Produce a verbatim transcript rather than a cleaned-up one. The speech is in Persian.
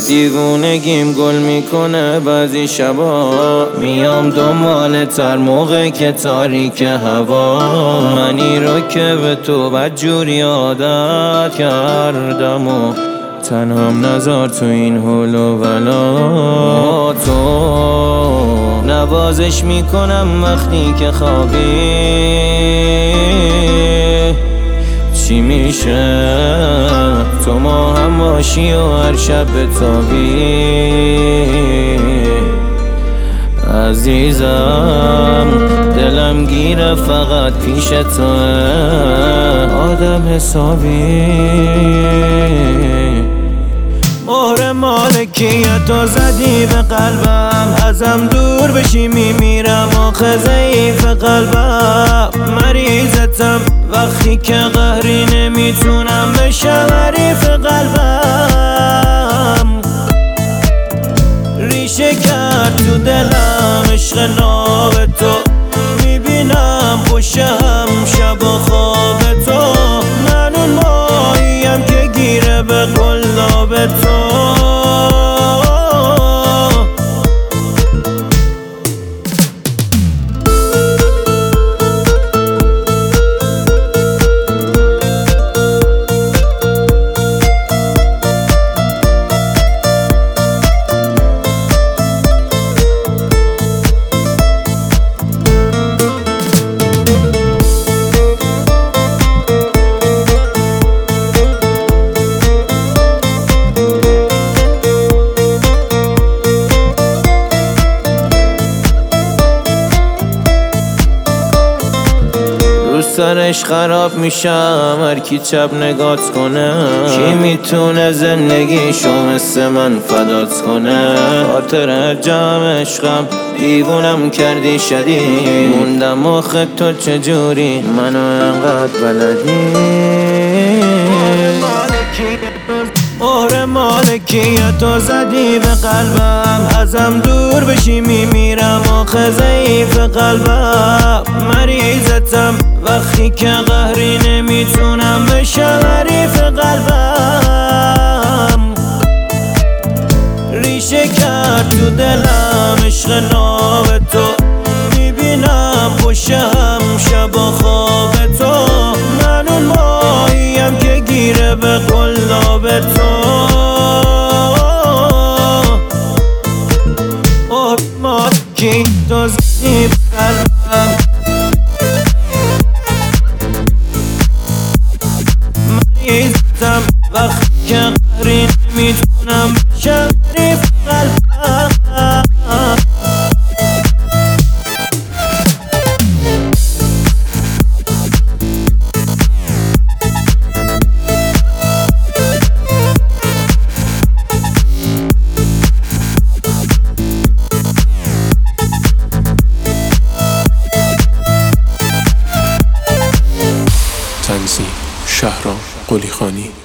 دیوونگیم گل میکنه بعضی شبا، میام دنبال تر موقع که تاریک هوا. منی رو که به تو بدجوری عادت کردم و تنهام نذار تو این حول و ولا. تو نوازش میکنم وقتی که خوابی، چی میشه تو ما هم باشی و هر شب بتابی. عزیزم دلم گیره فقط پیش توه، آدم حسابی. مهر مالکیتو زدی به قلبم، ازم دور بشی میمیرم آخه ضعیف قلبم. مریضتم وقتی که قهری نمیتونم بشم حریف قلبم. ریشه کرد تو دلم عشق ناب تو، میبینم خوشم شب و خواب تو. من اون ماهیم که گیره به قلاب تو. سرش خراب میشم هر کی چپ نگات کنه. کی میتونه زندگیشو مثل من فدات کنه؟ خاطر جمع عشقم دیوونم کردی شدید، موندم آخه تو چجوری منو انقدر بلدی. مهر مالکیتو زدی به قلبم، ازم دور بشی میمیرم آخه ضعیف قلبم. مریضتم وقتی که قهری نمیتونم بشم حریف قلبم. ریشه کرد تو دلم عشق ناب تو، میبینم خوشم شب و خواب تو. من اون ماهیم که گیره به قلاب تو. اوه مالکی تو زدی به قلبم، مریضتم وقتی که قهری نمیتونم بشم حریف قلبم. تنظیم شهرام قلیخانی.